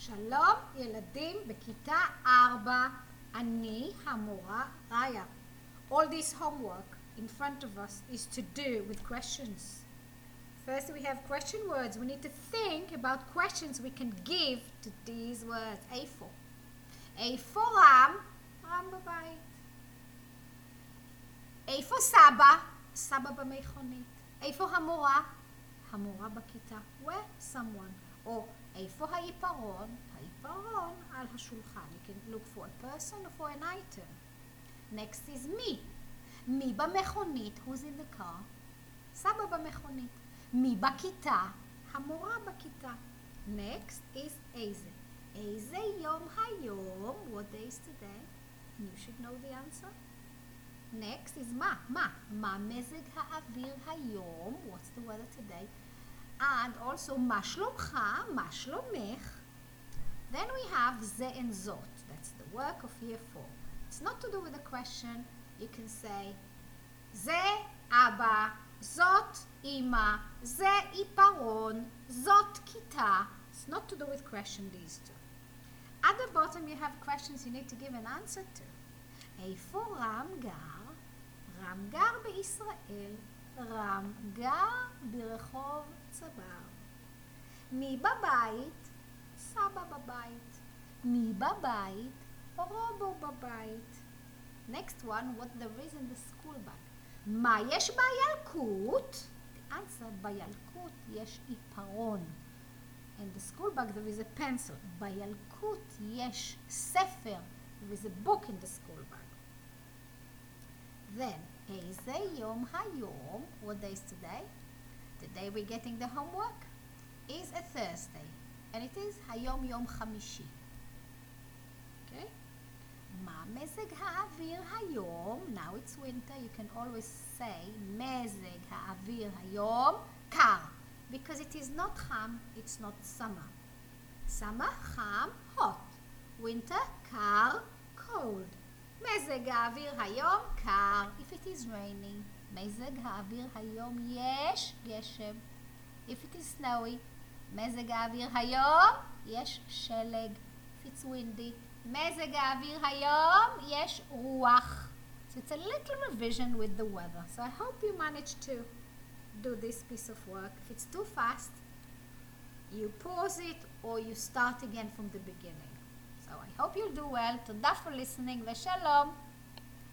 שלום ילדים בכיתה 4, אני המורה ראיה. All this homework in front of us is to do with questions. First we have question words. We need to think about questions we can give to these words. A for. A for רם, רם בבית. A for סבא, סבא במכונית. A for המורה, המורה בכיתה. Where? Someone. או איפה העיפרון? העיפרון על השולחן. You can look for a person or for an item. Next is me. מי במכונית? Who's in the car? סבא במכונית. מי בכיתה? המורה בכיתה. Next is איזה. איזה יום היום? What day is today? You should know the answer. Next is מה? מה מזג האוויר היום? What's the weather today? And also מה שלומך? מה שלומך? Then we have זה and זאת. That's the work of year 4. It's not to do with a question. You can say זה אבא, זאת אמא, זה עיפרון, זאת כיתה. It's not to do with question, these two. At the bottom you have questions you need to give an answer to. איפה רם גר? רם גר בישראל. רם גר ברחוב צבר. מי בבית? סבא בבית. מי בבית? רובו בבית. Next one, what there is in the school bag. מה יש בילקוט? The answer, בילקוט יש עיפרון. In the school bag there is a pencil. בילקוט יש ספר. There is a book in the school bag. Then, איזה יום היום? What day is today? The day we're getting the homework is a Thursday. And it is היום יום חמישי. Okay? מה מזג האוויר היום? Now it's winter. You can always say מזג האוויר היום קר. Because it is not חם, it's not summer. Summer, חם, hot. Winter, קר, cold. מזג האוויר היום קר. If it is raining. מזג האוויר היום יש גשם. If it is snowy. מזג האוויר היום יש שלג. If it's windy. מזג האוויר היום יש רוח. So it's a little revision with the weather. So I hope you managed to do this piece of work. If it's too fast, you pause it or you start again from the beginning. So I hope you'll do well. תודה for listening ושלום.